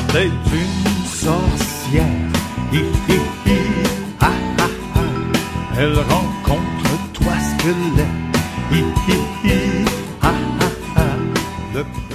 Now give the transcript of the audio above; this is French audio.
t'es une sorcière. Hi, hi, hi, ha, ha, ha. Elle rencontre toi squelette. Hi, hi, hi, ha, ha, ha. Le